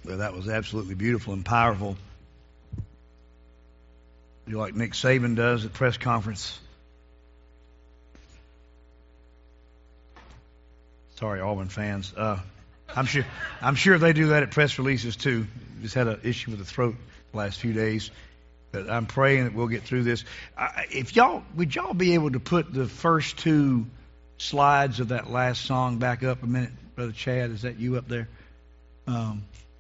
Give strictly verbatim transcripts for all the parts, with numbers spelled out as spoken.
Well, that was absolutely beautiful and powerful. You like Nick Saban does at press conference. Sorry, Auburn fans. Uh, I'm sure I'm sure they do that at press releases too. Just had an issue with the throat the last few days, but I'm praying that we'll get through this. I, if y'all would y'all be able to put the first two slides of that last song back up a minute, Brother Chad? Is that you up there? Um,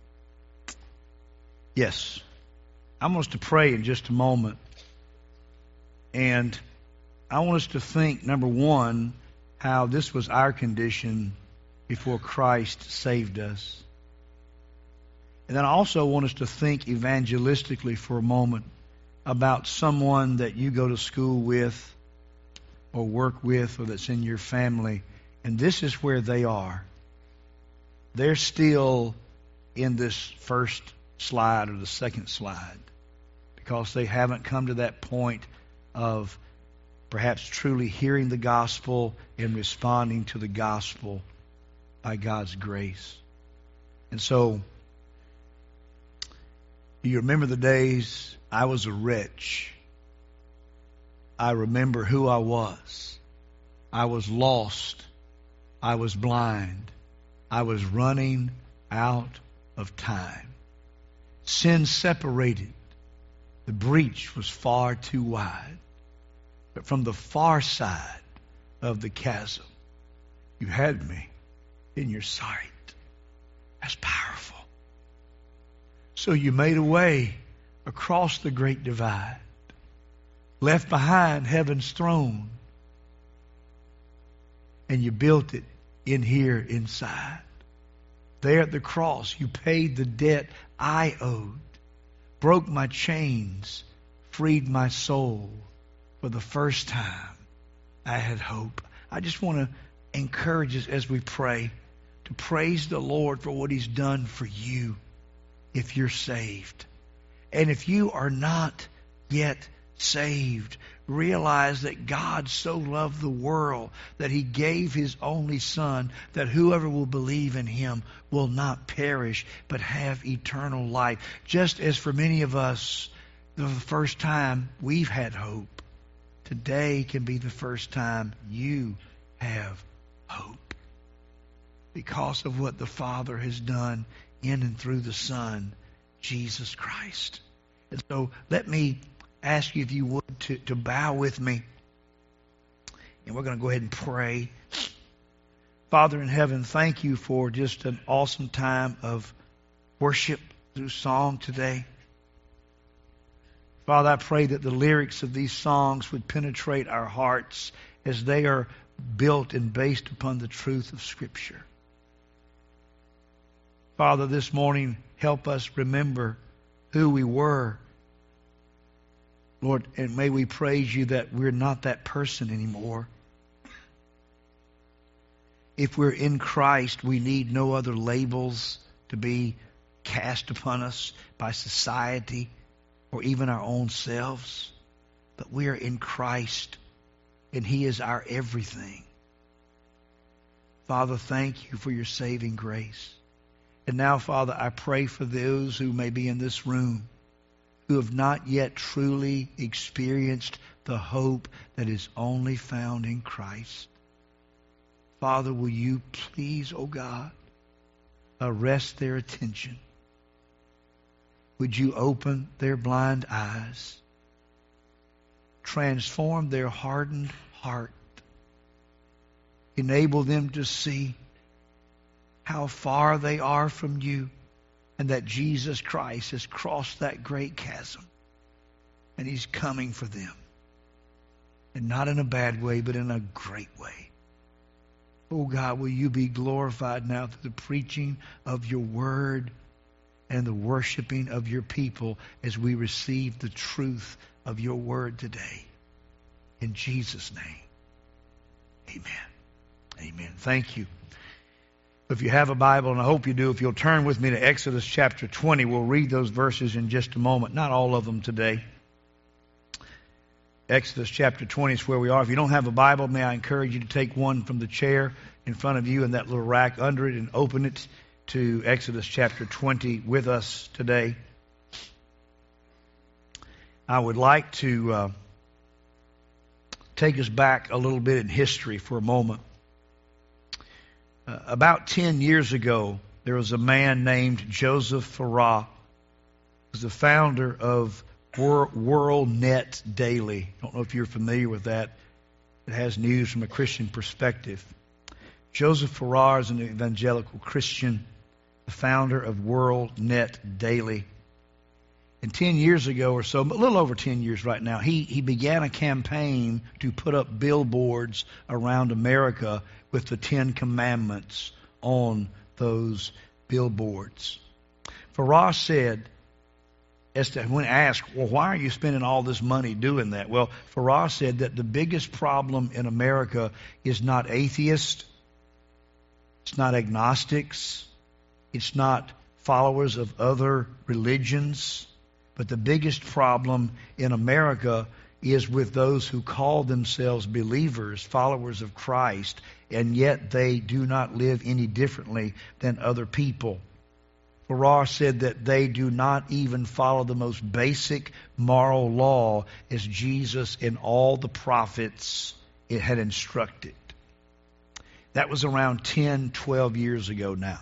yes. I want us to pray in just a moment. And I want us to think, number one, how this was our condition before Christ saved us. And then I also want us to think evangelistically for a moment about someone that you go to school with or work with or that's in your family. And this is where they are. They're still in this first slide or the second slide because they haven't come to that point of perhaps truly hearing the gospel and responding to the gospel by God's grace. And so, you remember the days I was a wretch. I remember who I was. I was lost. I was blind. I was running out of time. Sin separated. The breach was far too wide. But from the far side of the chasm, you had me in your sight. That's powerful. So you made a way across the great divide, left behind heaven's throne, and you built it in here inside. There at the cross, you paid the debt I owed, broke my chains, freed my soul. For the first time, I had hope. I just want to encourage us as we pray to praise the Lord for what He's done for you if you're saved. And if you are not yet saved, realize that God so loved the world that He gave His only Son, that whoever will believe in Him will not perish but have eternal life. Just as for many of us, the first time we've had hope, today can be the first time you have hope because of what the Father has done in and through the Son, Jesus Christ. And so let me ask you, if you would, to, to bow with me. And we're going to go ahead and pray. Father in heaven, thank you for just an awesome time of worship through song today. Father, I pray that the lyrics of these songs would penetrate our hearts as they are built and based upon the truth of Scripture. Father, this morning, help us remember who we were. Lord, and may we praise you that we're not that person anymore. If we're in Christ, we need no other labels to be cast upon us by society or even our own selves. But we are in Christ, and He is our everything. Father, thank you for your saving grace. And now, Father, I pray for those who may be in this room who have not yet truly experienced the hope that is only found in Christ. Father, will you please, oh God, arrest their attention? Would you open their blind eyes, transform their hardened heart, enable them to see how far they are from you, and that Jesus Christ has crossed that great chasm, and He's coming for them. And not in a bad way, but in a great way. Oh God, will you be glorified now through the preaching of your word and the worshiping of your people as we receive the truth of your word today. In Jesus' name, amen. Amen. Thank you. If you have a Bible, and I hope you do, if you'll turn with me to Exodus chapter twenty, we'll read those verses in just a moment. Not all of them today. Exodus chapter twenty is where we are. If you don't have a Bible, may I encourage you to take one from the chair in front of you and that little rack under it and open it to Exodus chapter twenty with us today. I would like to uh, take us back a little bit in history for a moment. Uh, about ten years ago, there was a man named Joseph Farah, who was the founder of Wor- WorldNet Daily. I don't know if you're familiar with that. It has news from a Christian perspective. Joseph Farah is an evangelical Christian, the founder of WorldNet Daily. And ten years ago or so, a little over ten years right now, he, he began a campaign to put up billboards around America with the Ten Commandments on those billboards. Farah said, as to when asked, well, why are you spending all this money doing that? Well, Farah said that the biggest problem in America is not atheists, it's not agnostics, it's not followers of other religions, but the biggest problem in America is with those who call themselves believers, followers of Christ, and yet they do not live any differently than other people. Farah said that they do not even follow the most basic moral law as Jesus and all the prophets it had instructed. That was around ten, twelve years ago now.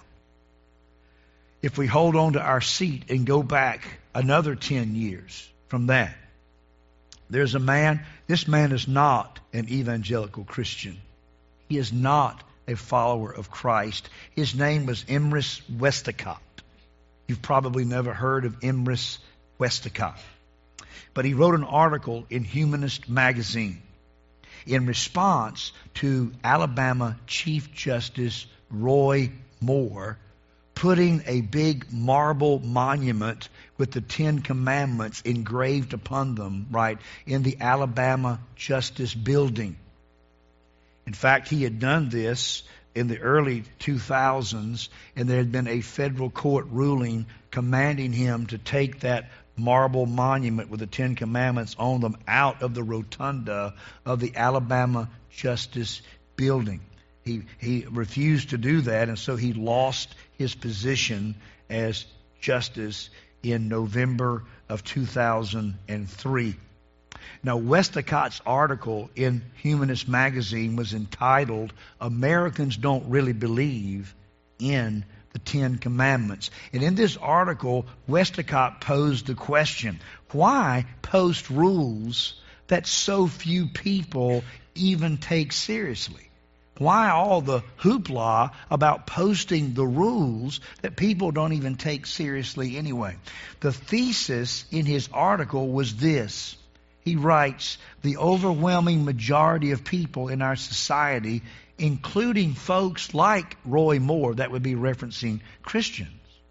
If we hold on to our seat and go back another ten years from that, there's a man, this man is not an evangelical Christian. He is not a follower of Christ. His name was Emrys Westacott. You've probably never heard of Emrys Westacott. But he wrote an article in Humanist Magazine in response to Alabama Chief Justice Roy Moore putting a big marble monument with the Ten Commandments engraved upon them, right, in the Alabama Justice Building. In fact, he had done this in the early two thousands, and there had been a federal court ruling commanding him to take that marble monument with the Ten Commandments on them out of the rotunda of the Alabama Justice Building. He he refused to do that, and so he lost his position as justice in November of two thousand three. Now, Westacott's article in Humanist Magazine was entitled, "Americans Don't Really Believe in the Ten Commandments." And in this article, Westacott posed the question, why post rules that so few people even take seriously? Why all the hoopla about posting the rules that people don't even take seriously anyway? The thesis in his article was this. He writes, the overwhelming majority of people in our society, including folks like Roy Moore, that would be referencing Christians,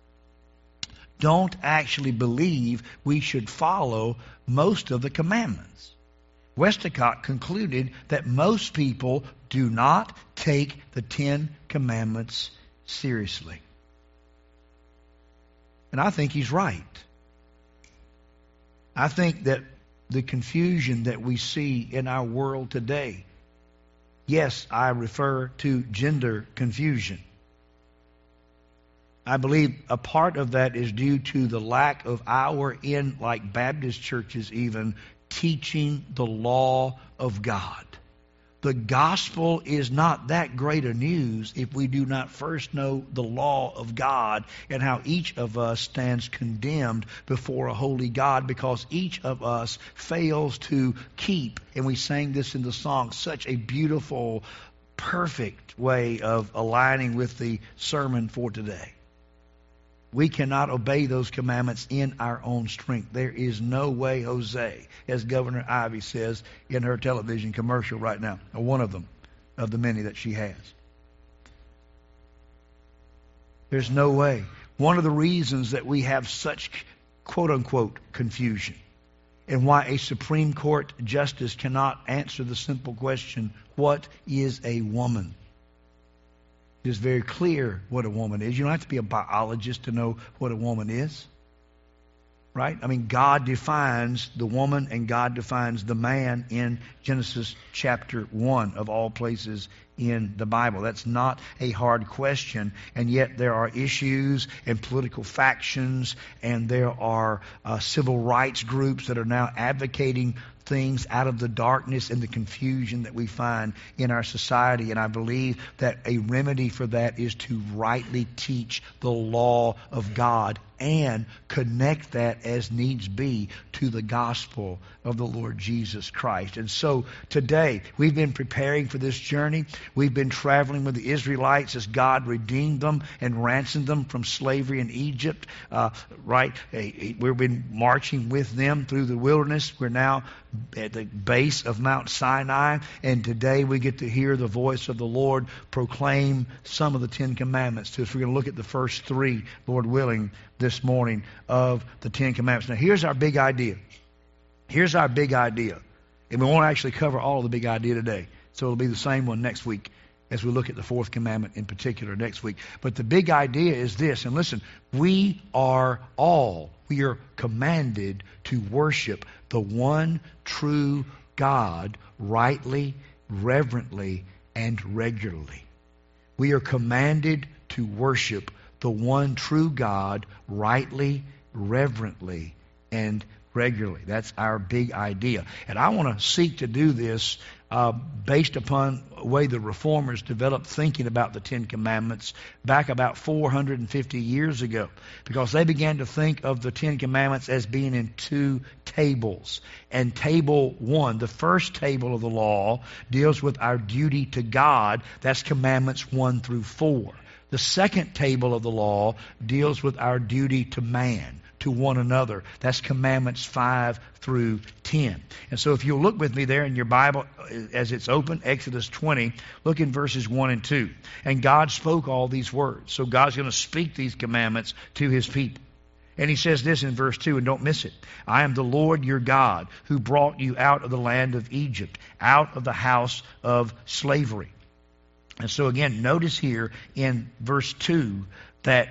don't actually believe we should follow most of the commandments. Westacott concluded that most people do not take the Ten Commandments seriously. And I think he's right. I think that the confusion that we see in our world today, yes, I refer to gender confusion. I believe a part of that is due to the lack of our, in like Baptist churches even, teaching the law of God. The gospel is not that great a news if we do not first know the law of God and how each of us stands condemned before a holy God, because each of us fails to keep, and we sang this in the song, such a beautiful, perfect way of aligning with the sermon for today. We cannot obey those commandments in our own strength. There is no way, Jose, as Governor Ivy says in her television commercial right now, or one of them, of the many that she has. There's no way. One of the reasons that we have such quote-unquote confusion, and why a Supreme Court justice cannot answer the simple question, what is a woman? It is very clear what a woman is. You don't have to be a biologist to know what a woman is. Right? I mean, God defines the woman and God defines the man in Genesis chapter one of all places in the Bible. That's not a hard question, and yet there are issues and political factions, and there are uh, civil rights groups that are now advocating things out of the darkness and the confusion that we find in our society. And I believe that a remedy for that is to rightly teach the law of God and connect that as needs be to the gospel of the Lord Jesus Christ. And so today, we've been preparing for this journey. We've been traveling with the Israelites as God redeemed them and ransomed them from slavery in Egypt. Uh, right? We've been marching with them through the wilderness. We're now at the base of Mount Sinai, and today we get to hear the voice of the Lord proclaim some of the Ten Commandments to us. We're going to look at the first three, Lord willing, this morning of the Ten Commandments. Now, here's our big idea. Here's our big idea. And we won't actually cover all of the big idea today. So it'll be the same one next week as we look at the fourth commandment in particular next week. But the big idea is this. And listen, we are all, we are commanded to worship the one true God rightly, reverently, and regularly. We are commanded to worship the one true God rightly, reverently, and regularly. That's our big idea. And I want to seek to do this uh, based upon the way the Reformers developed thinking about the Ten Commandments back about four hundred fifty years ago. Because they began to think of the Ten Commandments as being in two tables. And table one, the first table of the law, deals with our duty to God. That's commandments one through four. The second table of the law deals with our duty to man, to one another. That's commandments five through ten. And so if you'll look with me there in your Bible as it's open, Exodus twenty, look in verses one and two. And God spoke all these words. So God's going to speak these commandments to His people. And He says this in verse two, and don't miss it. I am the Lord your God who brought you out of the land of Egypt, out of the house of slavery. And so again, notice here in verse two that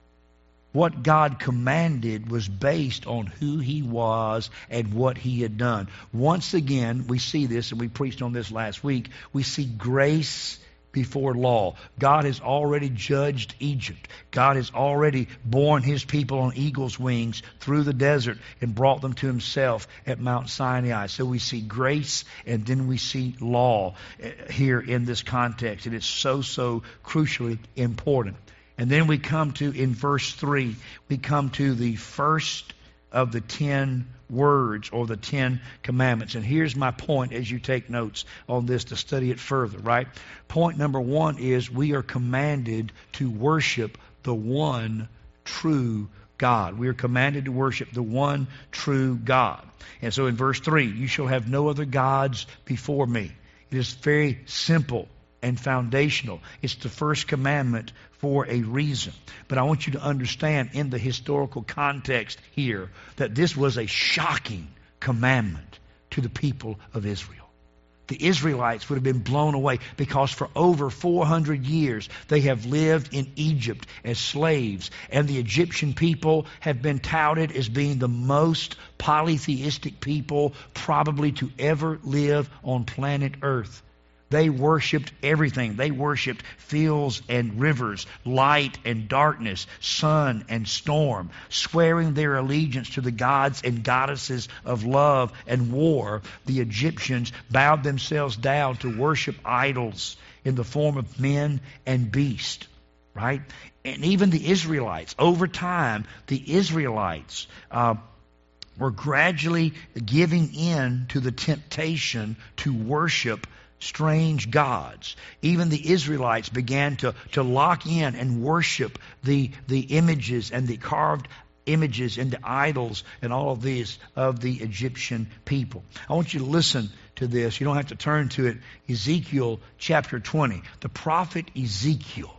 what God commanded was based on who He was and what He had done. Once again, we see this, and we preached on this last week, we see grace before law. God has already judged Egypt. God has already borne His people on eagle's wings through the desert and brought them to Himself at Mount Sinai. So we see grace, and then we see law here in this context. And it's so, so crucially important. And then we come to, in verse three, we come to the first of the ten words or the Ten Commandments. And here's my point as you take notes on this to study it further, right? Point number one is we are commanded to worship the one true God. We are commanded to worship the one true God. And so in verse three, you shall have no other gods before me. It is very simple and foundational. It's the first commandment for a reason. But I want you to understand in the historical context here that this was a shocking commandment to the people of Israel. The Israelites would have been blown away because for over four hundred years they have lived in Egypt as slaves, and the Egyptian people have been touted as being the most polytheistic people probably to ever live on planet Earth. They worshipped everything. They worshipped fields and rivers, light and darkness, sun and storm, swearing their allegiance to the gods and goddesses of love and war. The Egyptians bowed themselves down to worship idols in the form of men and beasts, right? And even the Israelites, over time, the Israelites uh, were gradually giving in to the temptation to worship strange gods. Even the Israelites began to, to lock in and worship the, the images and the carved images and the idols and all of these of the Egyptian people. I want you to listen to this. You don't have to turn to it. Ezekiel chapter twenty. The prophet Ezekiel.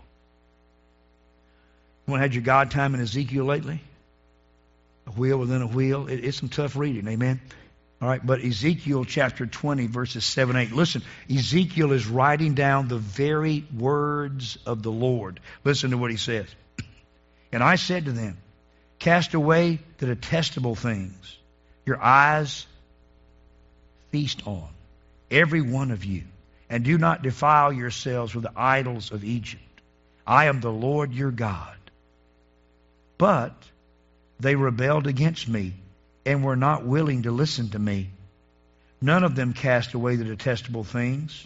Anyone had your God time in Ezekiel lately? A wheel within a wheel. It, it's some tough reading. Amen. All right, but Ezekiel chapter twenty, verses seven, eight. Listen, Ezekiel is writing down the very words of the Lord. Listen to what he says. And I said to them, cast away the detestable things your eyes feast on, every one of you, and do not defile yourselves with the idols of Egypt. I am the Lord your God. But they rebelled against me and were not willing to listen to me. None of them cast away the detestable things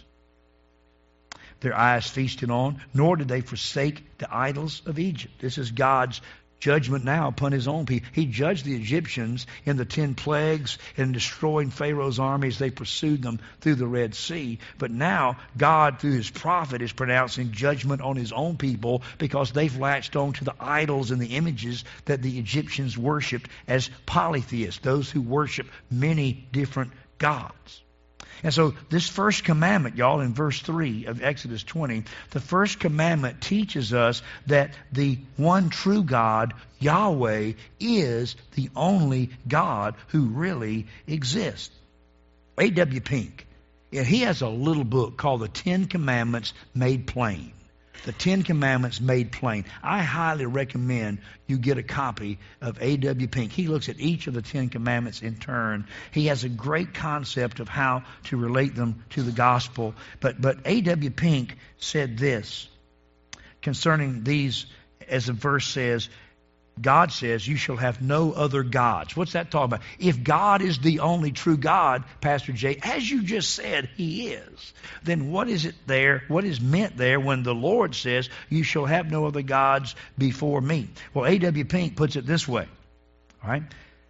their eyes feasted on, nor did they forsake the idols of Egypt. This is God's judgment now upon his own people. He judged the Egyptians in the ten plagues and destroying Pharaoh's armies. They pursued them through the Red Sea. But now God, through his prophet, is pronouncing judgment on his own people because they've latched on to the idols and the images that the Egyptians worshipped as polytheists, those who worship many different gods. And so this first commandment, y'all, in verse three of Exodus twenty, the first commandment teaches us that the one true God, Yahweh, is the only God who really exists. A W Pink, yeah, he has a little book called The Ten Commandments Made Plain. The Ten Commandments Made Plain. I highly recommend you get a copy of A W Pink. He looks at each of the Ten Commandments in turn. He has a great concept of how to relate them to the gospel. But, but A W Pink said this concerning these, as the verse says, God says, you shall have no other gods. What's that talking about? If God is the only true God, Pastor Jay, as you just said, he is, then what is it there, what is meant there when the Lord says, you shall have no other gods before me? Well, A W Pink puts it this way, all right?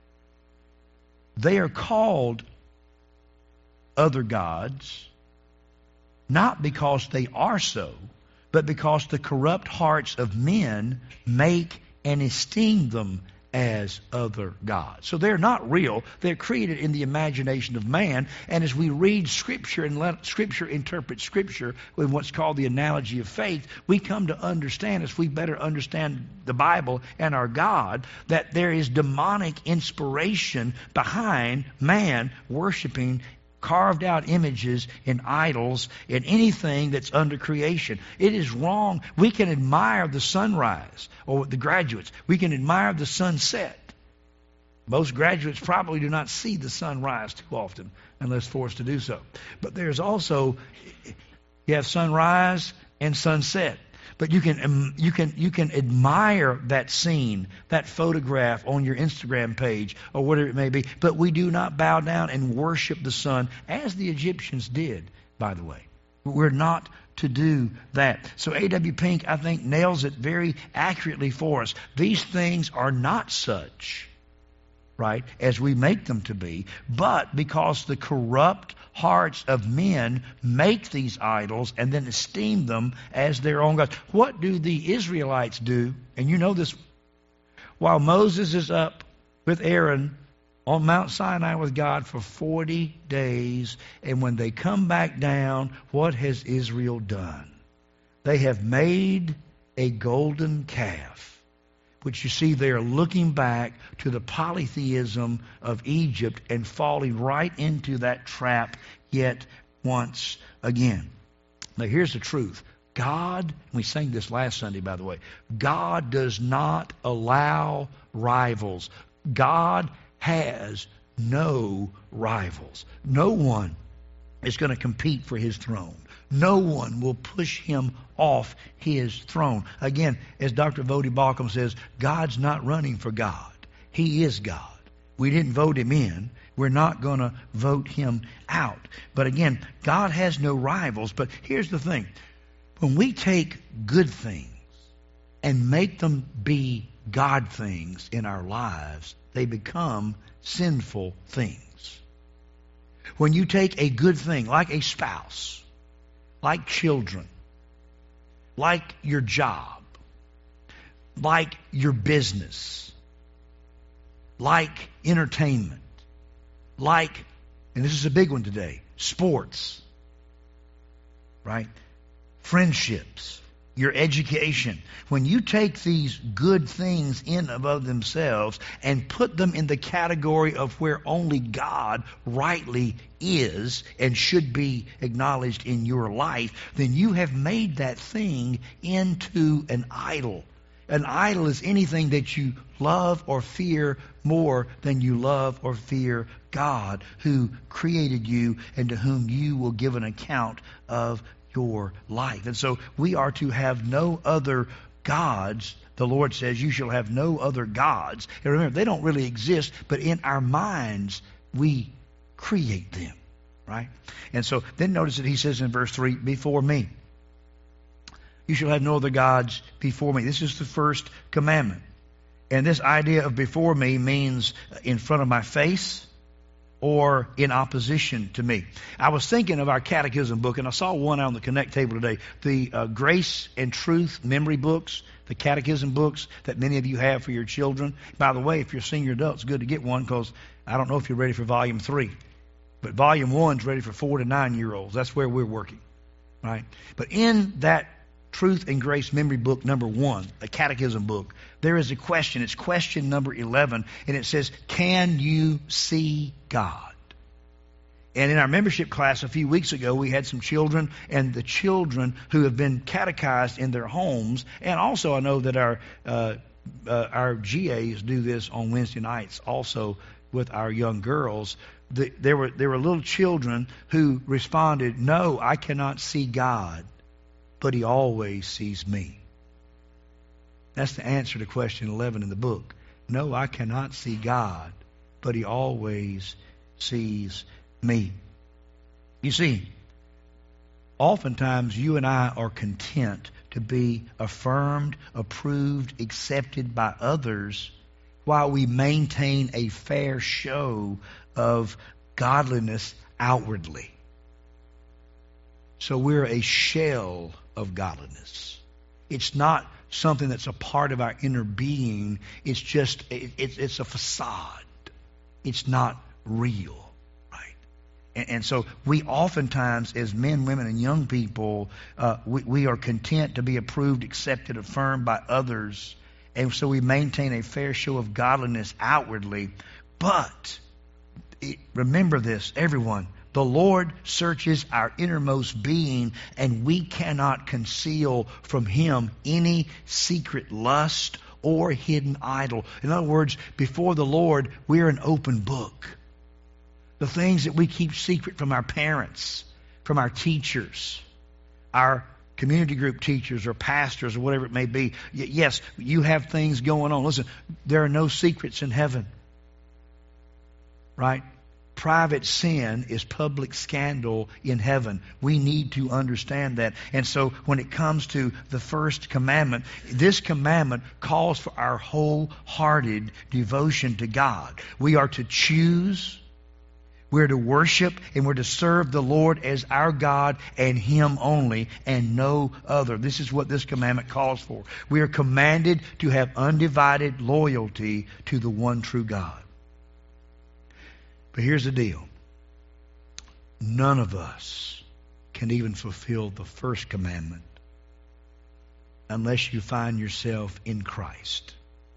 They are called other gods, not because they are so, but because the corrupt hearts of men make and esteem them as other gods. So they're not real. They're created in the imagination of man. And as we read Scripture and let Scripture interpret Scripture with what's called the analogy of faith, we come to understand, as we better understand the Bible and our God, that there is demonic inspiration behind man worshiping carved out images and idols in anything that's under creation. It is wrong. We can admire the sunrise, or the graduates. We can admire the sunset. Most graduates probably do not see the sunrise too often unless forced to do so. But there's also, you have sunrise and sunset. But you can um, you can you can admire that scene, that photograph on your Instagram page or whatever it may be. But we do not bow down and worship the sun as the Egyptians did, by the way. We're not to do that. So A W Pink, I think, nails it very accurately for us. These things are not such, right, as we make them to be, but because the corrupt hearts of men make these idols and then esteem them as their own gods. What do the Israelites do? And you know this, while Moses is up with Aaron on Mount Sinai with God for forty days, and when they come back down, what has Israel done? They have made a golden calf, which you see they are looking back to the polytheism of Egypt and falling right into that trap yet once again. Now here's the truth. God, we sang this last Sunday, by the way, God does not allow rivals. God has no rivals. No one is going to compete for his throne. No one will push him off his throne. Again, as Doctor Voddie Baucham says, God's not running for God. He is God. We didn't vote him in. We're not going to vote him out. But again, God has no rivals. But here's the thing. When we take good things and make them be God things in our lives, they become sinful things. When you take a good thing, like a spouse, like children, like your job, like your business, like entertainment, like, and this is a big one today, sports, right? Friendships, your education. When you take these good things in and of themselves and put them in the category of where only God rightly is and should be acknowledged in your life, then you have made that thing into an idol. An idol is anything that you love or fear more than you love or fear God, who created you and to whom you will give an account of your life. And so we are to have no other gods. The Lord says, you shall have no other gods. And remember, they don't really exist, but in our minds, we create them, right? And so then notice that he says in verse three, before me. You shall have no other gods before me. This is the first commandment. And this idea of before me means in front of my face or in opposition to me. I was thinking of our catechism book, and I saw one out on the Connect table today. The uh, Grace and Truth memory books, the catechism books that many of you have for your children. By the way, if you're senior adults, it's good to get one, because I don't know if you're ready for volume three. But volume one's ready for four to nine year olds. That's where we're working, right? But in that Truth and Grace memory book number one, a catechism book, there is a question. It's question number eleven, and it says, can you see God? And in our membership class a few weeks ago, we had some children, and the children who have been catechized in their homes, and also I know that our uh, uh, our G As do this on Wednesday nights also with our young girls. The, there were there were little children who responded, no, I cannot see God, but he always sees me. That's the answer to question eleven in the book. No, I cannot see God, but he always sees me. You see, oftentimes you and I are content to be affirmed, approved, accepted by others while we maintain a fair show of godliness outwardly. So we're a shell of godliness. It's not something that's a part of our inner being. It's just, it, it, it's a facade. It's not real, right? And, and so we oftentimes, as men, women, and young people, uh, we, we are content to be approved, accepted, affirmed by others. And so we maintain a fair show of godliness outwardly. But it, remember this, everyone. The Lord searches our innermost being, and we cannot conceal from him any secret lust or hidden idol. In other words, before the Lord, we're an open book. The things that we keep secret from our parents, from our teachers, our community group teachers or pastors or whatever it may be. Yes, you have things going on. Listen, there are no secrets in heaven, right? Private sin is public scandal in heaven. We need to understand that. And so when it comes to the first commandment, this commandment calls for our wholehearted devotion to God. We are to choose, we're to worship, and we're to serve the Lord as our God and him only and no other. This is what this commandment calls for. We are commanded to have undivided loyalty to the one true God. But here's the deal. None of us can even fulfill the first commandment unless you find yourself in Christ.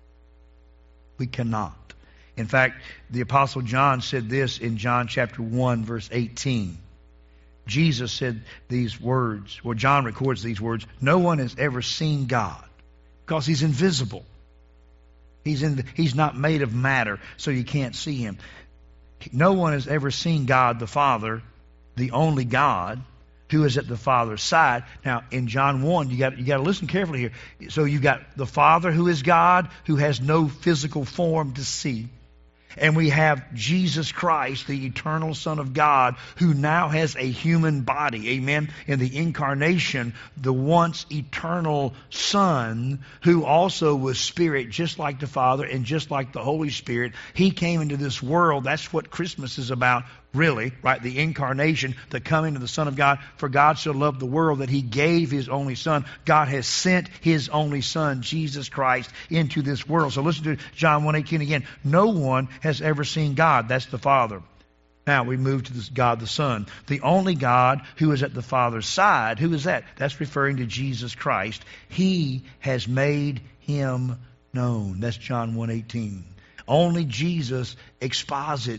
We cannot. In fact, the Apostle John said this in John chapter one, verse eighteen. Jesus said these words, well, John records these words, no one has ever seen God because he's invisible. He's in the, he's not made of matter, so you can't see him. No one has ever seen God the Father, the only God, who is at the Father's side. Now, in John one, you got you got to listen carefully here. So you got the Father who is God, who has no physical form to see. And we have Jesus Christ, the eternal Son of God, who now has a human body. Amen. In the incarnation, the once eternal Son, who also was Spirit, just like the Father and just like the Holy Spirit. He came into this world. That's what Christmas is about, really, right? The incarnation, the coming of the Son of God. For God so loved the world that he gave his only Son. God has sent his only Son, Jesus Christ, into this world. So listen to John one eighteen again. No one has ever seen God. That's the Father. Now we move to this God the Son. The only God who is at the Father's side. Who is that? That's referring to Jesus Christ. He has made him known. That's John one eighteen. Only Jesus exposits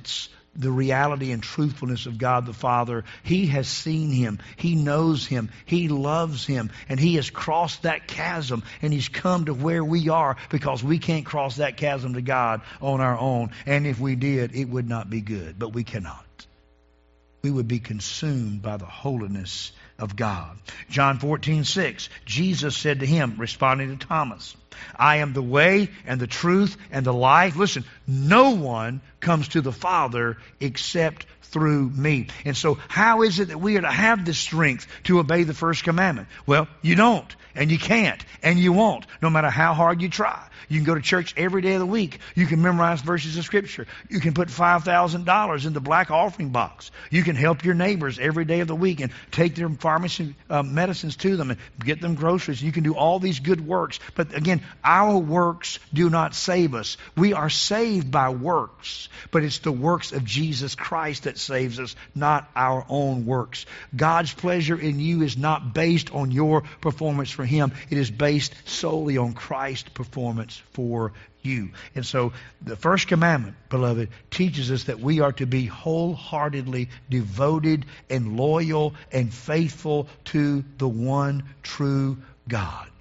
the reality and truthfulness of God the Father. He has seen him. He knows him. He loves him. And he has crossed that chasm, and he's come to where we are because we can't cross that chasm to God on our own. And if we did, it would not be good. But we cannot. We would be consumed by the holiness of God. John fourteen six, Jesus said to him, responding to Thomas, I am the way and the truth and the life. Listen, no one comes to the Father except through me. And so how is it that we are to have the strength to obey the first commandment? Well, you don't, and you can't, and you won't, no matter how hard you try. You can go to church every day of the week. You can memorize verses of Scripture. You can put five thousand dollars in the black offering box. You can help your neighbors every day of the week and take their pharmacy uh, medicines to them and get them groceries. You can do all these good works. But again, our works do not save us. We are saved by works, but it's the works of Jesus Christ that saves us, not our own works. God's pleasure in you is not based on your performance for Him. It is based solely on Christ's performance for you. And so the first commandment, beloved, teaches us that we are to be wholeheartedly devoted and loyal and faithful to the one true God.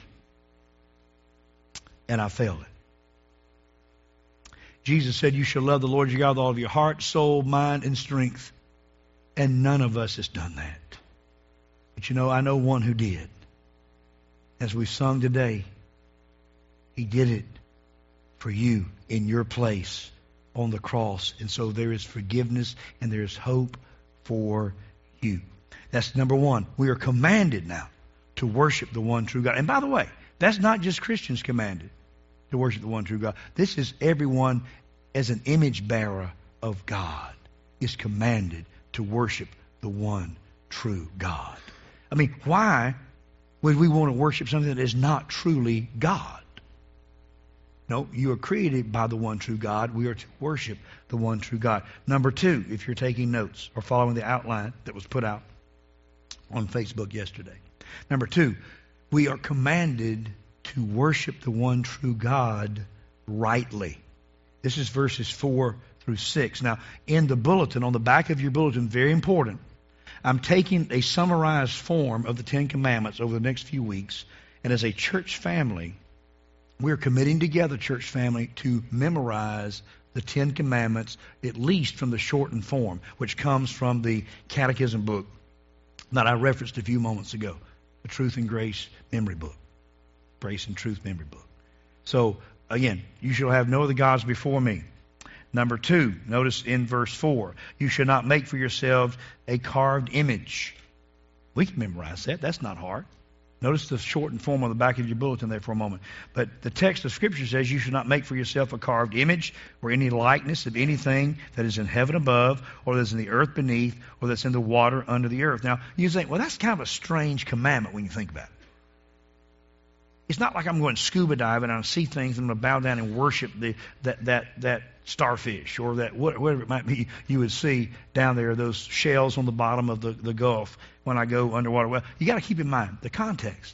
And I failed it. Jesus said, you shall love the Lord your God with all of your heart, soul, mind, and strength. And none of us has done that. But you know, I know one who did. As we sung today, He did it for you in your place on the cross. And so there is forgiveness and there is hope for you. That's number one. We are commanded now to worship the one true God. And by the way, that's not just Christians commanded to worship the one true God. This is everyone as an image bearer of God is commanded to worship the one true God. I mean, why would we want to worship something that is not truly God? No, you are created by the one true God. We are to worship the one true God. Number two, if you're taking notes or following the outline that was put out on Facebook yesterday. Number two, we are commanded to worship the one true God rightly. This is verses four through six. Now, in the bulletin, on the back of your bulletin, very important, I'm taking a summarized form of the Ten Commandments over the next few weeks. And as a church family, we're committing together, church family, to memorize the Ten Commandments, at least from the shortened form, which comes from the Catechism book that I referenced a few moments ago, the Truth and Grace Memory Book, Grace and Truth Memory Book. So, again, you shall have no other gods before me. Number two, notice in verse four, you shall not make for yourselves a carved image. We can memorize that. That's not hard. Notice the shortened form on the back of your bulletin there for a moment. But the text of Scripture says you should not make for yourself a carved image or any likeness of anything that is in heaven above or that's in the earth beneath or that's in the water under the earth. Now, you think, well, that's kind of a strange commandment when you think about it. It's not like I'm going scuba diving and I see things and I'm going to bow down and worship the, that, that, that starfish or that whatever it might be you would see down there, those shells on the bottom of the, the Gulf when I go underwater. Well, you got to keep in mind the context.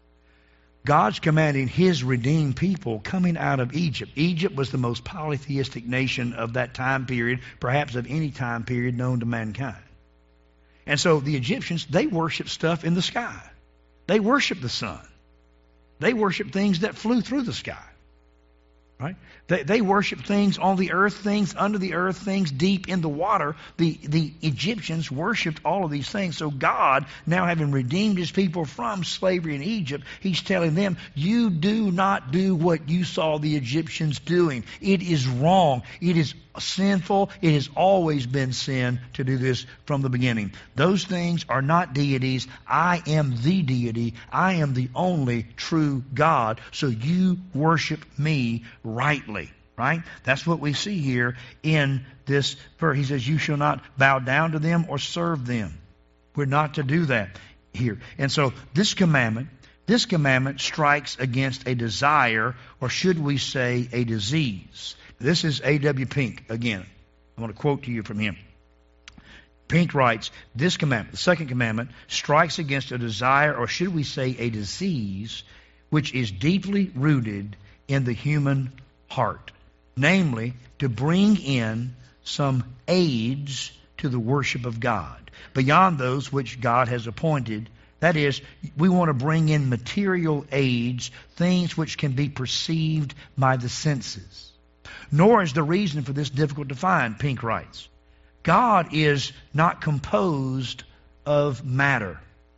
God's commanding His redeemed people coming out of Egypt. Egypt was the most polytheistic nation of that time period, perhaps of any time period known to mankind. And so the Egyptians, they worshiped stuff in the sky. They worshiped the sun. They worship things that flew through the sky, right? They, they worship things on the earth, things under the earth, things deep in the water. The, the Egyptians worshipped all of these things. So God, now having redeemed His people from slavery in Egypt, He's telling them, you do not do what you saw the Egyptians doing. It is wrong. It is sinful. It has always been sin to do this from the beginning. Those things are not deities. I am the deity. I am the only true God. So you worship me rightly. Right? That's what we see here in this verse. He says, you shall not bow down to them or serve them. We're not to do that here. And so this commandment, this commandment strikes against a desire, or should we say a disease. This is A W Pink again. I want to quote to you from him. Pink writes, this commandment, the second commandment, strikes against a desire, or should we say a disease, which is deeply rooted in the human heart. Namely, to bring in some aids to the worship of God, beyond those which God has appointed. That is, we want to bring in material aids, things which can be perceived by the senses. Nor is the reason for this difficult to find, Pink writes. God is not composed of matter.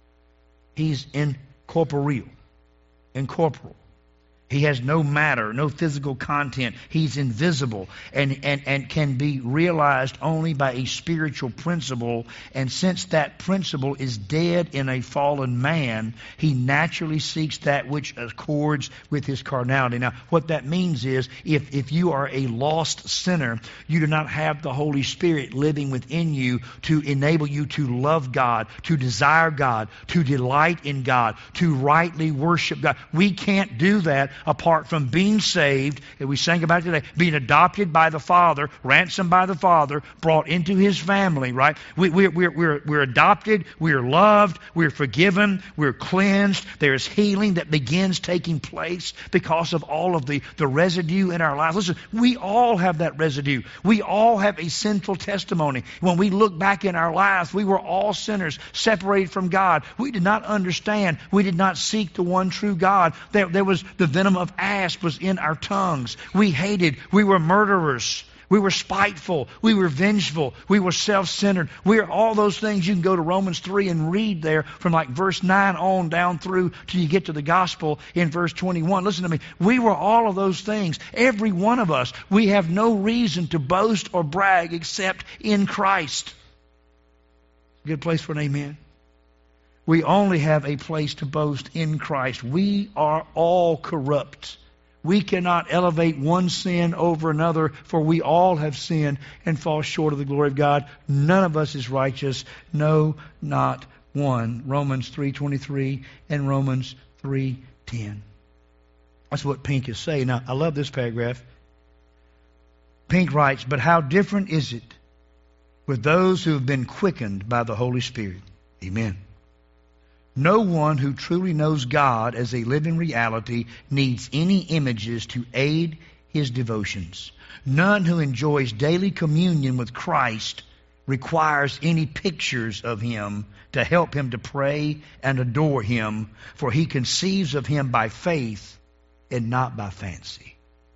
He's incorporeal, incorporeal. He has no matter, no physical content. He's invisible and, and, and can be realized only by a spiritual principle. And since that principle is dead in a fallen man, he naturally seeks that which accords with his carnality. Now, what that means is if, if you are a lost sinner, you do not have the Holy Spirit living within you to enable you to love God, to desire God, to delight in God, to rightly worship God. We can't do that apart from being saved, and we sang about it today, being adopted by the Father, ransomed by the Father, brought into His family, right? We, we're, we're, we're, we're adopted, we're loved, we're forgiven, we're cleansed. There's healing that begins taking place because of all of the, the residue in our lives. Listen, we all have that residue. We all have a sinful testimony. When we look back in our lives, we were all sinners, separated from God. We did not understand. We did not seek the one true God. There, there was the venom of asp was in our tongues. We hated. We were murderers. We were spiteful. We were vengeful. We were self-centered. We are all those things. You can go to Romans three and read there from like verse nine on down through till you get to the gospel in verse twenty-one. Listen to me. We were all of those things. Every one of us. We have no reason to boast or brag except in Christ. Good place for an amen. We only have a place to boast in Christ. We are all corrupt. We cannot elevate one sin over another, for we all have sinned and fall short of the glory of God. None of us is righteous. No, not one. Romans three twenty-three and Romans three ten. That's what Pink is saying. Now, I love this paragraph. Pink writes, but how different is it with those who have been quickened by the Holy Spirit? Amen. No one who truly knows God as a living reality needs any images to aid his devotions. None who enjoys daily communion with Christ requires any pictures of Him to help him to pray and adore Him, for he conceives of Him by faith and not by fancy.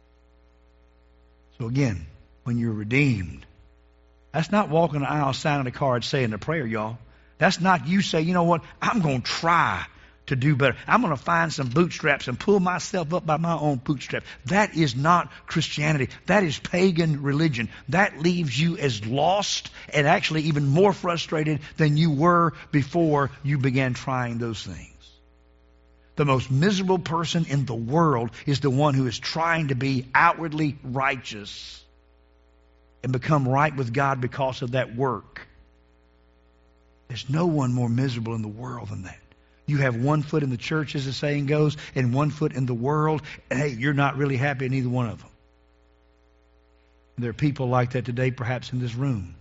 So again, when you're redeemed, that's not walking the aisle signing a card saying a prayer, y'all. That's not you say, you know what, I'm going to try to do better. I'm going to find some bootstraps and pull myself up by my own bootstraps. That is not Christianity. That is pagan religion. That leaves you as lost and actually even more frustrated than you were before you began trying those things. The most miserable person in the world is the one who is trying to be outwardly righteous and become right with God because of that work. There's no one more miserable in the world than that. You have one foot in the church, as the saying goes, and one foot in the world, and hey, you're not really happy in either one of them. And there are people like that today, perhaps in this room.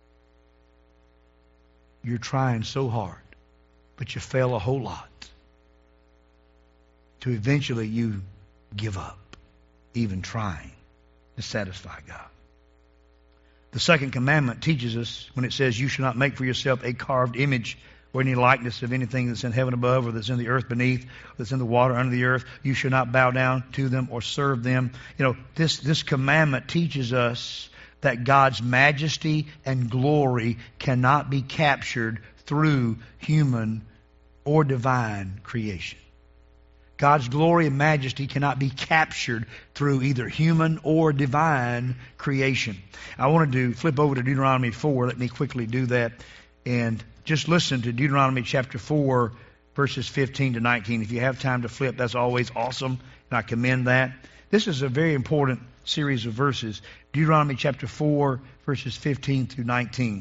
You're trying so hard, but you fail a whole lot. To eventually you give up, even trying to satisfy God. The second commandment teaches us when it says you shall not make for yourself a carved image or any likeness of anything that's in heaven above or that's in the earth beneath or that's in the water under the earth. You shall not bow down to them or serve them. You know, this, this commandment teaches us that God's majesty and glory cannot be captured through human or divine creation. God's glory and majesty cannot be captured through either human or divine creation. I want to do, flip over to Deuteronomy four. Let me quickly do that. And just listen to Deuteronomy chapter four, verses fifteen to nineteen. If you have time to flip, that's always awesome. And I commend that. This is a very important series of verses. Deuteronomy chapter four, verses fifteen through nineteen.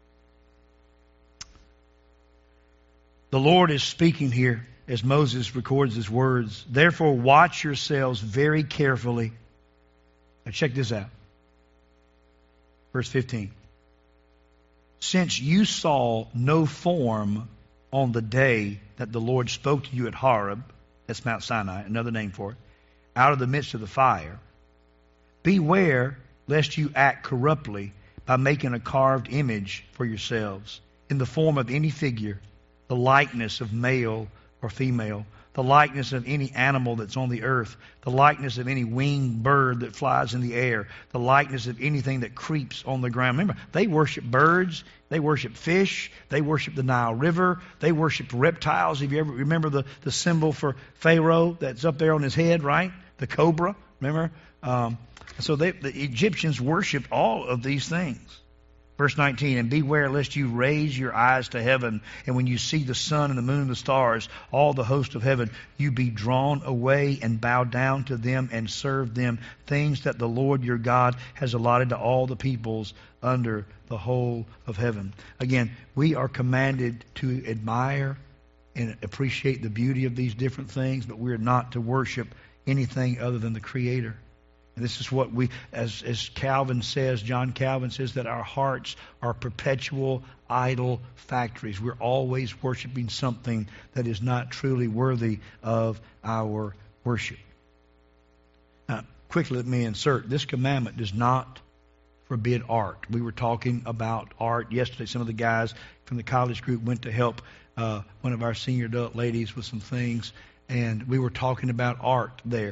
The Lord is speaking here as Moses records his words. Therefore, watch yourselves very carefully. Now check this out. Verse fifteen. Since you saw no form on the day that the Lord spoke to you at Horeb, that's Mount Sinai, another name for it, out of the midst of the fire, beware lest you act corruptly by making a carved image for yourselves in the form of any figure, the likeness of male or female, the likeness of any animal that's on the earth, the likeness of any winged bird that flies in the air, the likeness of anything that creeps on the ground. Remember, they worship birds, they worship fish, they worship the Nile River, they worship reptiles. If you ever remember the, the symbol for Pharaoh that's up there on his head, right? The cobra, remember? Um, so they, the Egyptians worshiped all of these things. Verse nineteen, and beware lest you raise your eyes to heaven, and when you see the sun and the moon and the stars, all the host of heaven, you be drawn away and bow down to them and serve them, things that the Lord your God has allotted to all the peoples under the whole of heaven. Again, we are commanded to admire and appreciate the beauty of these different things, but we are not to worship anything other than the Creator. And this is what we, as, as Calvin says, John Calvin says, that our hearts are perpetual idol factories. We're always worshiping something that is not truly worthy of our worship. Now, quickly let me insert, this commandment does not forbid art. We were talking about art yesterday. Some of the guys from the college group went to help uh, one of our senior adult ladies with some things, and we were talking about art there.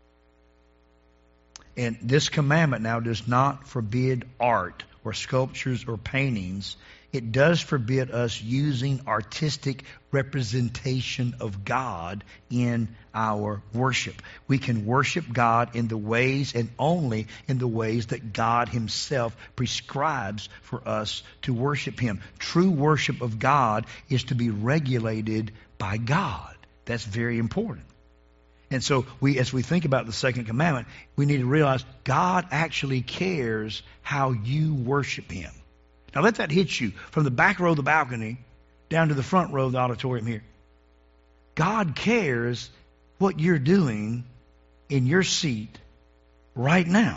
And this commandment now does not forbid art or sculptures or paintings. It does forbid us using artistic representation of God in our worship. We can worship God in the ways and only in the ways that God Himself prescribes for us to worship Him. True worship of God is to be regulated by God. That's very important. And so we, as we think about the second commandment, we need to realize God actually cares how you worship Him. Now let that hit you from the back row of the balcony down to the front row of the auditorium here. God cares what you're doing in your seat right now.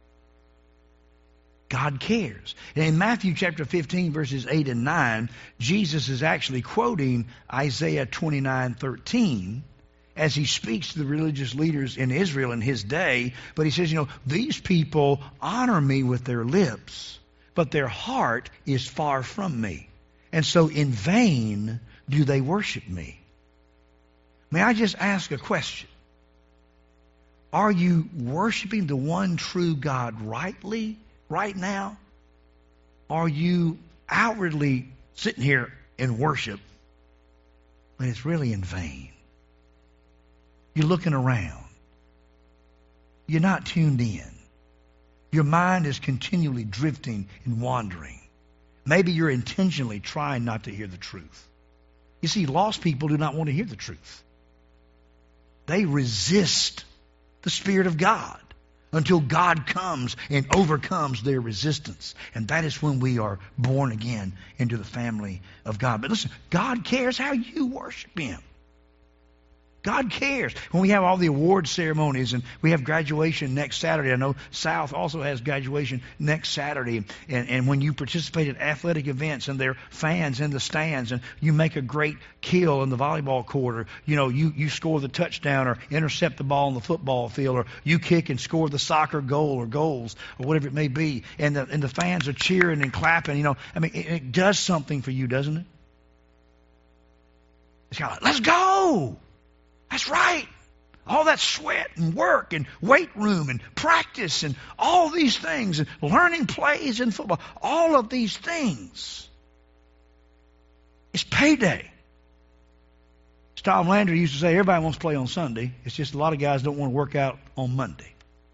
God cares. And in Matthew chapter fifteen, verses eight and nine, Jesus is actually quoting Isaiah twenty-nine thirteen. As he speaks to the religious leaders in Israel in his day. But he says, you know, these people honor me with their lips, but their heart is far from me. And so in vain do they worship me. May I just ask a question? Are you worshiping the one true God rightly right now? Are you outwardly sitting here in worship, but it's really in vain? You're looking around. You're not tuned in. Your mind is continually drifting and wandering. Maybe you're intentionally trying not to hear the truth. You see, lost people do not want to hear the truth. They resist the Spirit of God until God comes and overcomes their resistance. And that is when we are born again into the family of God. But listen, God cares how you worship Him. God cares. When we have all the award ceremonies and we have graduation next Saturday, I know South also has graduation next Saturday, and, and when you participate in athletic events and there are fans in the stands and you make a great kill in the volleyball court, or you know you, you score the touchdown or intercept the ball on the football field, or you kick and score the soccer goal or goals or whatever it may be, and the, and the fans are cheering and clapping, you know, I mean, it, it does something for you, doesn't it? It's kind of like, let's go! That's right. All that sweat and work and weight room and practice and all these things and learning plays in football, all of these things. It's payday. As Tom Landry used to say, everybody wants to play on Sunday. It's just a lot of guys don't want to work out on Monday.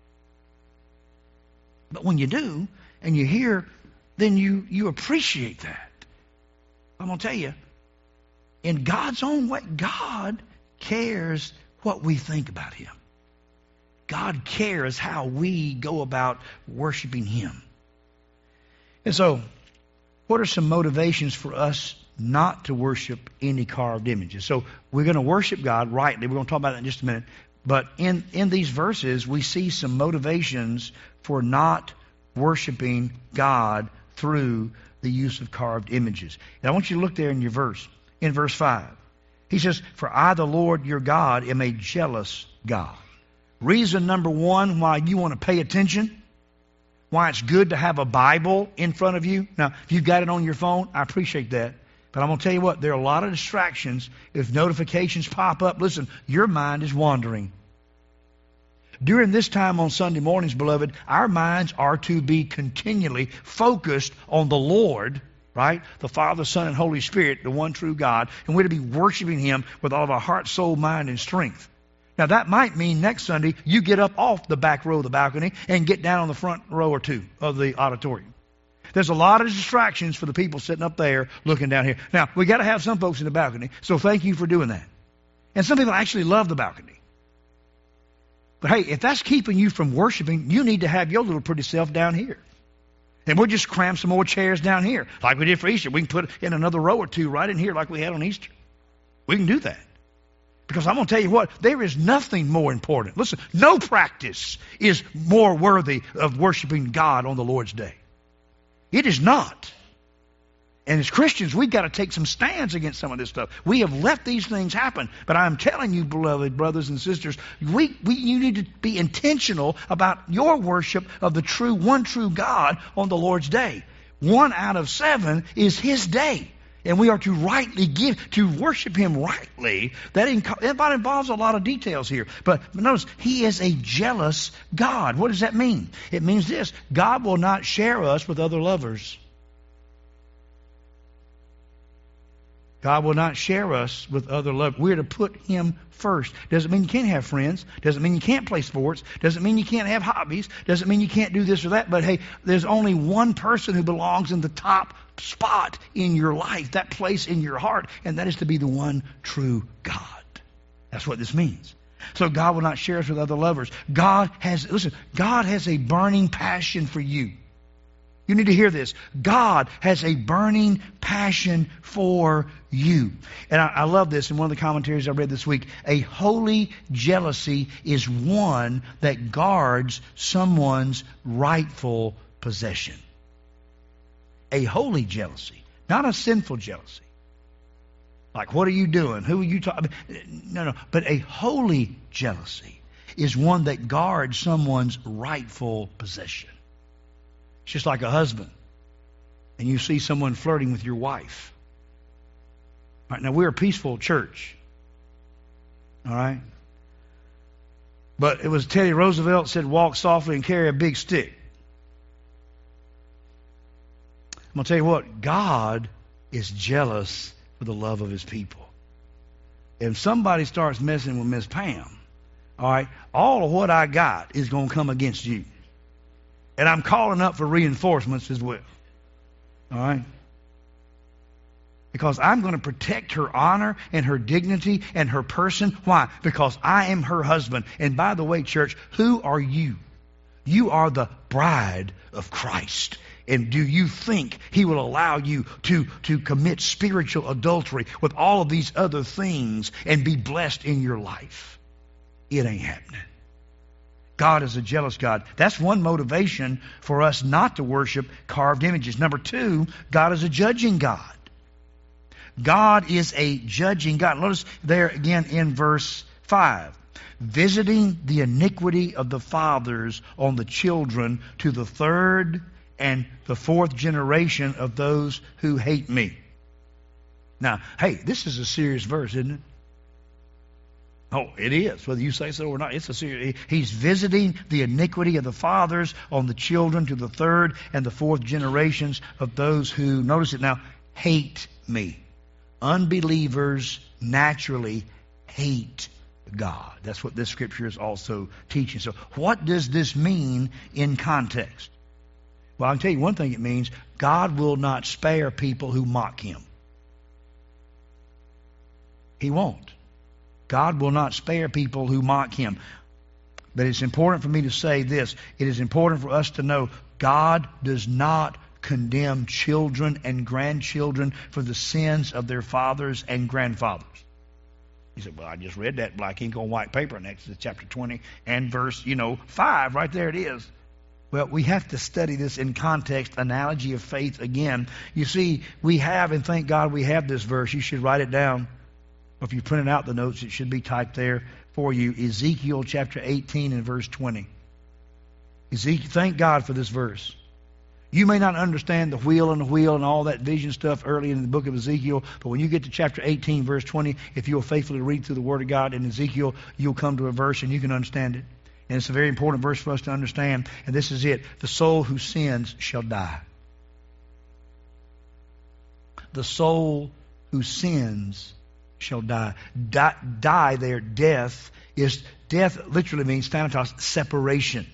But when you do and you hear, then you, you appreciate that. I'm going to tell you, in God's own way, God cares what we think about Him. God cares how we go about worshiping Him. And so, what are some motivations for us not to worship any carved images? So, we're going to worship God rightly. We're going to talk about that in just a minute. But in, in these verses, we see some motivations for not worshiping God through the use of carved images. And I want you to look there in your verse, in verse five. He says, for I, the Lord your God, am a jealous God. Reason number one why you want to pay attention, why it's good to have a Bible in front of you. Now, if you've got it on your phone, I appreciate that. But I'm going to tell you what, there are a lot of distractions. If notifications pop up, listen, your mind is wandering. During this time on Sunday mornings, beloved, our minds are to be continually focused on the Lord, right? The Father, Son, and Holy Spirit, the one true God. And we're to be worshiping Him with all of our heart, soul, mind, and strength. Now, that might mean next Sunday you get up off the back row of the balcony and get down on the front row or two of the auditorium. There's a lot of distractions for the people sitting up there looking down here. Now, we got to have some folks in the balcony, so thank you for doing that. And some people actually love the balcony. But hey, if that's keeping you from worshiping, you need to have your little pretty self down here. And we'll just cram some more chairs down here, like we did for Easter. We can put in another row or two right in here like we had on Easter. We can do that. Because I'm going to tell you what, there is nothing more important. Listen, no practice is more worthy of worshiping God on the Lord's day. It is not. And as Christians, we've got to take some stands against some of this stuff. We have let these things happen. But I'm telling you, beloved brothers and sisters, we, we you need to be intentional about your worship of the true, one true God on the Lord's day. One out of seven is His day. And we are to rightly give, to worship Him rightly. That, inco- that involves a lot of details here. But notice, He is a jealous God. What does that mean? It means this: God will not share us with other lovers. God will not share us with other lovers. We're to put Him first. Doesn't mean you can't have friends. Doesn't mean you can't play sports. Doesn't mean you can't have hobbies. Doesn't mean you can't do this or that. But hey, there's only one person who belongs in the top spot in your life, that place in your heart, and that is to be the one true God. That's what this means. So God will not share us with other lovers. God has, listen, God has a burning passion for you. You need to hear this. God has a burning passion for you. And I, I love this in one of the commentaries I read this week. A holy jealousy is one that guards someone's rightful possession. A holy jealousy, not a sinful jealousy. Like, what are you doing? Who are you talking? No, no. But a holy jealousy is one that guards someone's rightful possession. It's just like a husband, and you see someone flirting with your wife. All right, now, we're a peaceful church. All right? But it was Teddy Roosevelt said, walk softly and carry a big stick. I'm going to tell you what, God is jealous for the love of His people. If somebody starts messing with Miss Pam, all right, all of what I got is going to come against you. And I'm calling up for reinforcements as well. All right? Because I'm going to protect her honor and her dignity and her person. Why? Because I am her husband. And by the way, church, who are you? You are the bride of Christ. And do you think He will allow you to, to commit spiritual adultery with all of these other things and be blessed in your life? It ain't happening. God is a jealous God. That's one motivation for us not to worship carved images. Number two, God is a judging God. God is a judging God. Notice there again in verse five. Visiting the iniquity of the fathers on the children to the third and the fourth generation of those who hate me. Now, hey, this is a serious verse, isn't it? Oh, it is, whether you say so or not. It's a serious. He's visiting the iniquity of the fathers on the children to the third and the fourth generations of those who, notice it now, hate me. Unbelievers naturally hate God. That's what this scripture is also teaching. So what does this mean in context? Well, I can tell you one thing it means. God will not spare people who mock Him. He won't. God will not spare people who mock Him. But it's important for me to say this. It is important for us to know God does not condemn children and grandchildren for the sins of their fathers and grandfathers. He said, well, I just read that black ink on white paper in Exodus chapter twenty and verse, you know, five. Right there it is. Well, we have to study this in context, analogy of faith again. You see, we have, and thank God we have this verse. You should write it down. If you printed out the notes, it should be typed there for you. Ezekiel chapter eighteen and verse twenty. Ezekiel, thank God for this verse. You may not understand the wheel and the wheel and all that vision stuff early in the book of Ezekiel, but when you get to chapter eighteen, verse twenty, if you'll faithfully read through the Word of God in Ezekiel, you'll come to a verse and you can understand it. And it's a very important verse for us to understand. And this is it. The soul who sins shall die. The soul who sins shall die. Die, die there, death is, death literally means thanatos, separation.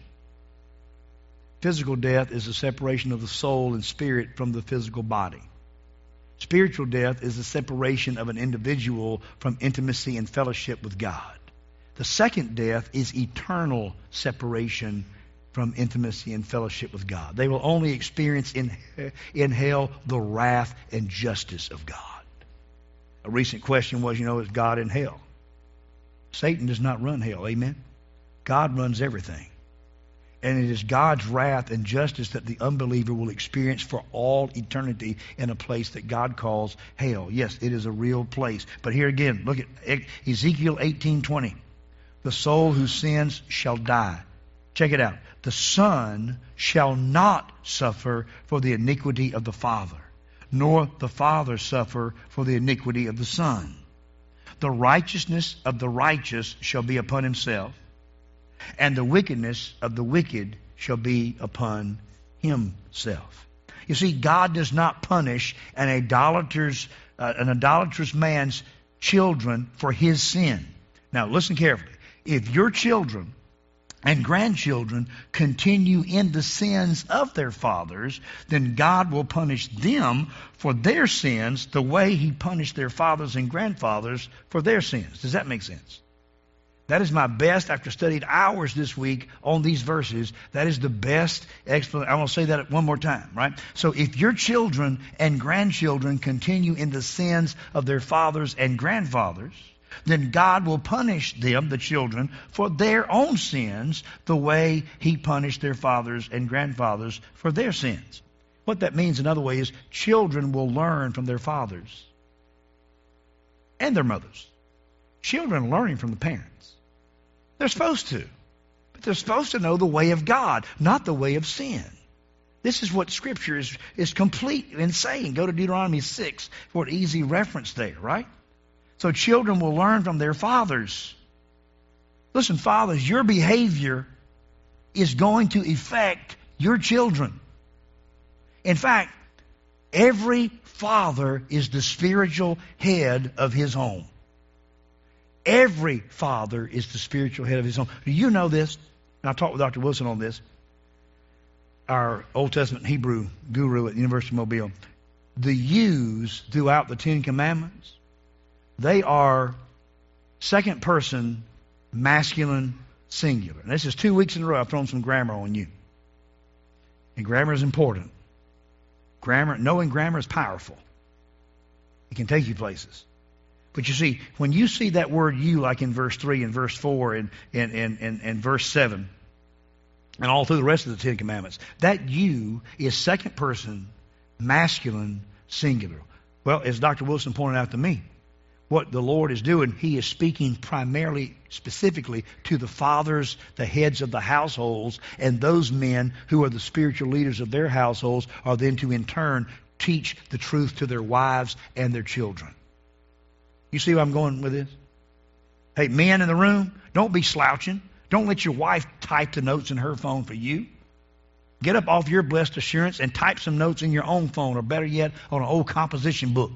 Physical death is the separation of the soul and spirit from the physical body. Spiritual death is the separation of an individual from intimacy and fellowship with God. The second death is eternal separation from intimacy and fellowship with God. They will only experience in, in hell the wrath and justice of God. A recent question was, you know, is God in hell? Satan does not run hell, amen? God runs everything. And it is God's wrath and justice that the unbeliever will experience for all eternity in a place that God calls hell. Yes, it is a real place. But here again, look at Ezekiel eighteen twenty. The soul who sins shall die. Check it out. The son shall not suffer for the iniquity of the father, nor the father suffer for the iniquity of the son. The righteousness of the righteous shall be upon himself, and the wickedness of the wicked shall be upon himself. You see, God does not punish an idolater's, uh, an idolatrous man's children for his sin. Now, listen carefully. If your children and grandchildren continue in the sins of their fathers, then God will punish them for their sins the way He punished their fathers and grandfathers for their sins. Does that make sense? That is my best, after studying hours this week on these verses, that is the best explanation. I want to say that one more time, right? So if your children and grandchildren continue in the sins of their fathers and grandfathers, then God will punish them, the children, for their own sins the way He punished their fathers and grandfathers for their sins. What that means, in other way, is children will learn from their fathers and their mothers. Children are learning from the parents. They're supposed to. But they're supposed to know the way of God, not the way of sin. This is what Scripture is, is complete in saying. Go to Deuteronomy six for an easy reference there, right? So children will learn from their fathers. Listen, fathers, your behavior is going to affect your children. In fact, every father is the spiritual head of his home. Every father is the spiritual head of his home. Do you know this? And I talked with Doctor Wilson on this, our Old Testament Hebrew guru at the University of Mobile. The yous throughout the Ten Commandments, they are second person masculine singular. And this is two weeks in a row I've thrown some grammar on you. And grammar is important. Grammar, knowing grammar is powerful. It can take you places. But you see, when you see that word you, like in verse three and verse four and, and, and, and, and verse seven, and all through the rest of the Ten Commandments, that you is second person masculine singular. Well, as Doctor Wilson pointed out to me, what the Lord is doing, He is speaking primarily, specifically to the fathers, the heads of the households, and those men who are the spiritual leaders of their households are then to in turn teach the truth to their wives and their children. You see where I'm going with this? Hey, men in the room, don't be slouching. Don't let your wife type the notes in her phone for you. Get up off your blessed assurance and type some notes in your own phone, or better yet, on an old composition book.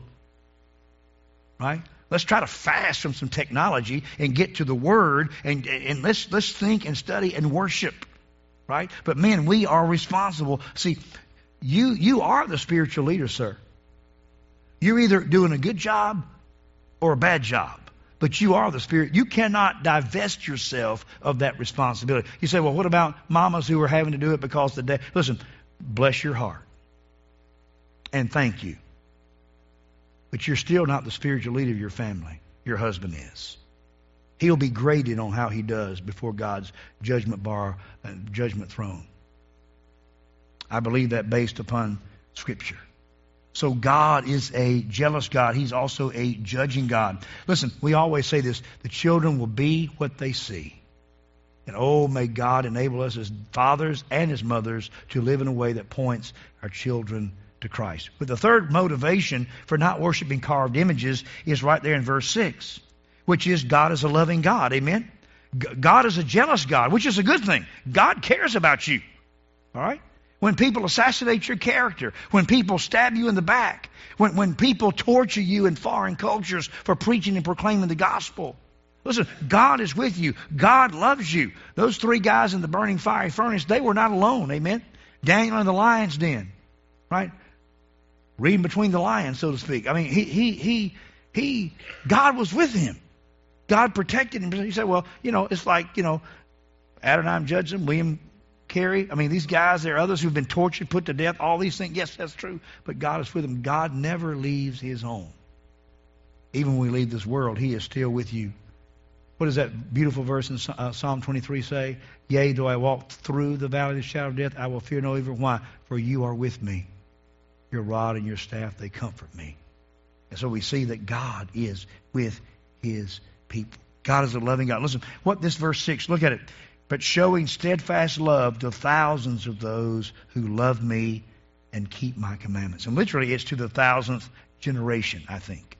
Right? Let's try to fast from some technology and get to the Word, and, and let's let's think and study and worship. Right? But men, we are responsible. See, you you are the spiritual leader, sir. You're either doing a good job or a bad job. But you are the spirit. You cannot divest yourself of that responsibility. You say, well, what about mamas who are having to do it because the day? Listen, bless your heart. And thank you. But you're still not the spiritual leader of your family. Your husband is. He'll be graded on how he does before God's judgment bar and judgment throne. I believe that based upon Scripture. So God is a jealous God. He's also a judging God. Listen, we always say this. The children will be what they see. And oh, may God enable us as fathers and as mothers to live in a way that points our children to Christ. But the third motivation for not worshiping carved images is right there in verse six, which is God is a loving God. Amen? God is a jealous God, which is a good thing. God cares about you. All right? When people assassinate your character, when people stab you in the back, when, when people torture you in foreign cultures for preaching and proclaiming the gospel. Listen, God is with you. God loves you. Those three guys in the burning fiery furnace, they were not alone. Amen? Daniel in the lion's den. Right? Reading between the lions, so to speak. I mean, he, he, he, he, God was with him. God protected him. He said, well, you know, it's like, you know, Adoniram Judson, William Carey. I mean, these guys, there are others who've been tortured, put to death, all these things. Yes, that's true. But God is with them. God never leaves his own. Even when we leave this world, he is still with you. What does that beautiful verse in uh, Psalm twenty-three say? Yea, though I walk through the valley of the shadow of death, I will fear no evil. Why? For you are with me. Your rod and your staff, they comfort me. And so we see that God is with his people. God is a loving God. Listen, what this verse six, look at it. But showing steadfast love to thousands of those who love me and keep my commandments. And literally, it's to the thousandth generation, I think.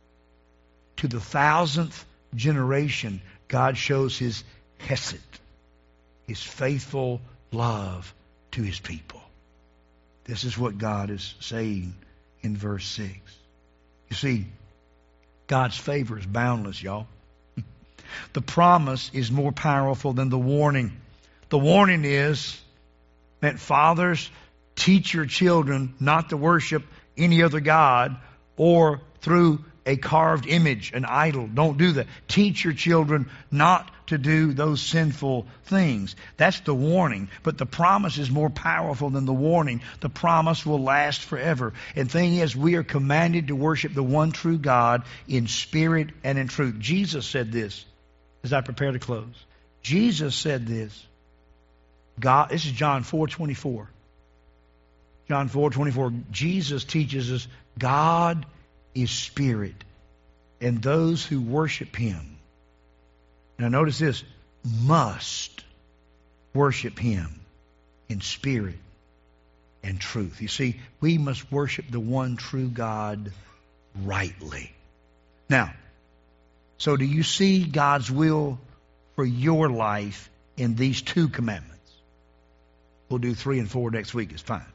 To the thousandth generation, God shows his hesed, his faithful love to his people. This is what God is saying in verse six. You see, God's favor is boundless, y'all. The promise is more powerful than the warning. The warning is that fathers, teach your children not to worship any other God or through a carved image, an idol. Don't do that. Teach your children not to do those sinful things. That's the warning. But the promise is more powerful than the warning. The promise will last forever. And the thing is, we are commanded to worship the one true God in spirit and in truth. Jesus said this as I prepare to close. Jesus said this. God, this is John four twenty-four. John four twenty-four. Jesus teaches us God is spirit, and those who worship him, now notice this, must worship him in spirit and truth. You see, we must worship the one true God rightly. Now, so do you see God's will for your life in these two commandments? We'll do three and four next week. It's fine.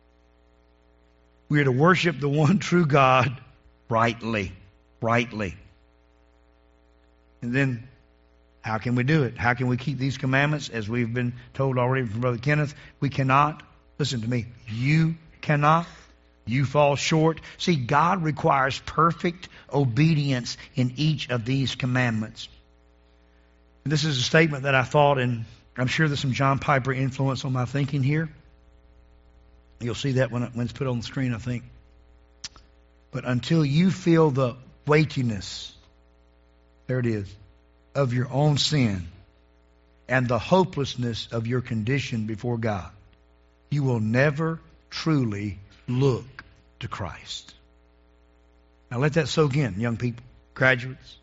We are to worship the one true God rightly. Rightly. And then, how can we do it? How can we keep these commandments? As we've been told already from Brother Kenneth, we cannot. Listen to me. You cannot. You fall short. See, God requires perfect obedience in each of these commandments. And this is a statement that I thought, and I'm sure there's some John Piper influence on my thinking here. You'll see that when, it, when it's put on the screen, I think. But until you feel the weightiness, there it is, of your own sin and the hopelessness of your condition before God, you will never truly look to Christ. Now let that soak in, young people, graduates,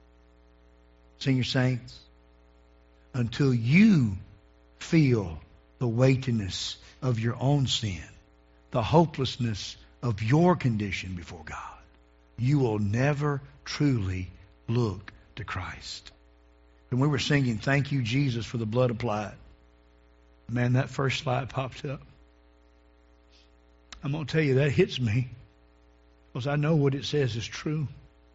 senior saints. Until you feel the weightiness of your own sin, the hopelessness of your condition before God, you will never truly look to Christ. When we were singing, "Thank You, Jesus, for the blood applied," man, that first slide popped up. I'm going to tell you, that hits me because I know what it says is true.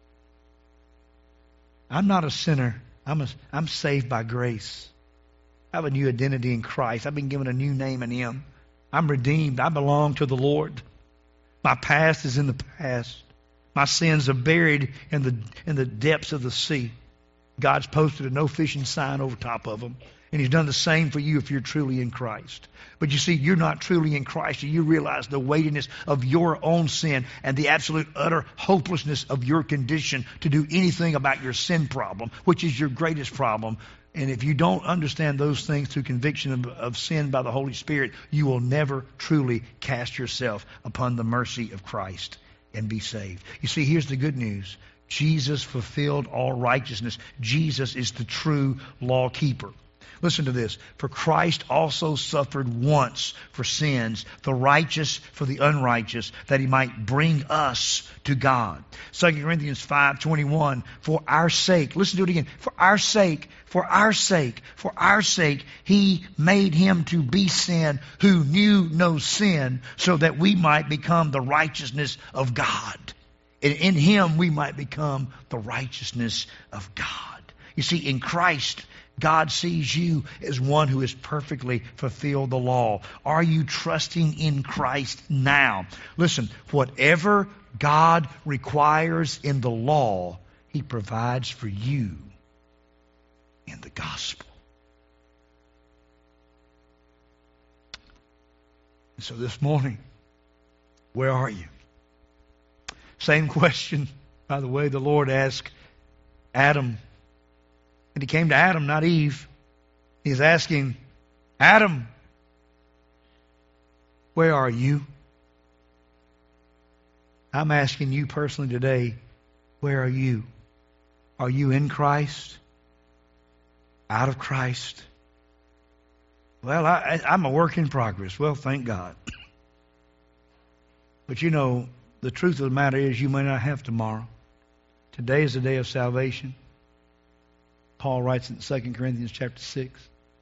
I'm not a sinner. I'm, a, I'm saved by grace. I have a new identity in Christ. I've been given a new name in Him. I'm redeemed. I belong to the Lord. My past is in the past. My sins are buried in the in the depths of the sea. God's posted a no fishing sign over top of them. And He's done the same for you if you're truly in Christ. But you see, you're not truly in Christ, and you realize the weightiness of your own sin and the absolute utter hopelessness of your condition to do anything about your sin problem, which is your greatest problem. And if you don't understand those things through conviction of, of sin by the Holy Spirit, you will never truly cast yourself upon the mercy of Christ and be saved. You see, here's the good news. Jesus fulfilled all righteousness. Jesus is the true law keeper. Listen to this. For Christ also suffered once for sins, the righteous for the unrighteous, that he might bring us to God. Second Corinthians five twenty-one, for our sake, listen to it again, for our sake, for our sake, for our sake, he made him to be sin who knew no sin, so that we might become the righteousness of God. And in him we might become the righteousness of God. You see, in Christ, God sees you as one who has perfectly fulfilled the law. Are you trusting in Christ now? Listen, whatever God requires in the law, he provides for you in the gospel. And so this morning, where are you? Same question, by the way, the Lord asked Adam. And he came to Adam, not Eve. He's asking, Adam, where are you? I'm asking you personally today, where are you? Are you in Christ? Out of Christ? Well, I, I'm a work in progress. Well, thank God. But you know, the truth of the matter is you may not have tomorrow. Today is the day of salvation. Paul writes in Second Corinthians chapter six.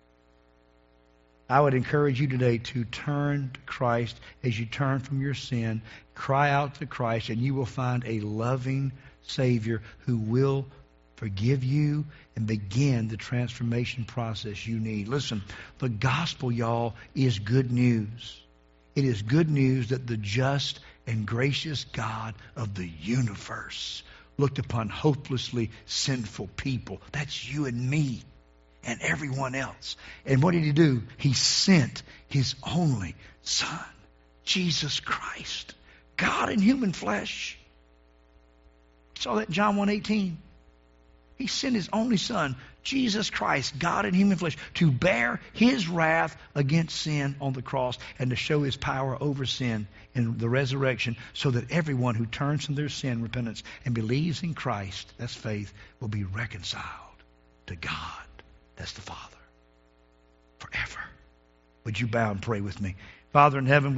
I would encourage you today to turn to Christ as you turn from your sin. Cry out to Christ and you will find a loving Savior who will forgive you and begin the transformation process you need. Listen, the gospel, y'all, is good news. It is good news that the just and gracious God of the universe looked upon hopelessly sinful people. That's you and me and everyone else. And what did he do? He sent his only Son, Jesus Christ, God in human flesh. We saw that in John one eighteen. He sent his only Son, Jesus Christ, God in human flesh, to bear his wrath against sin on the cross and to show his power over sin in the resurrection, so that everyone who turns from their sin, repentance, and believes in Christ, that's faith, will be reconciled to God. That's the Father. Forever. Would you bow and pray with me? Father in heaven,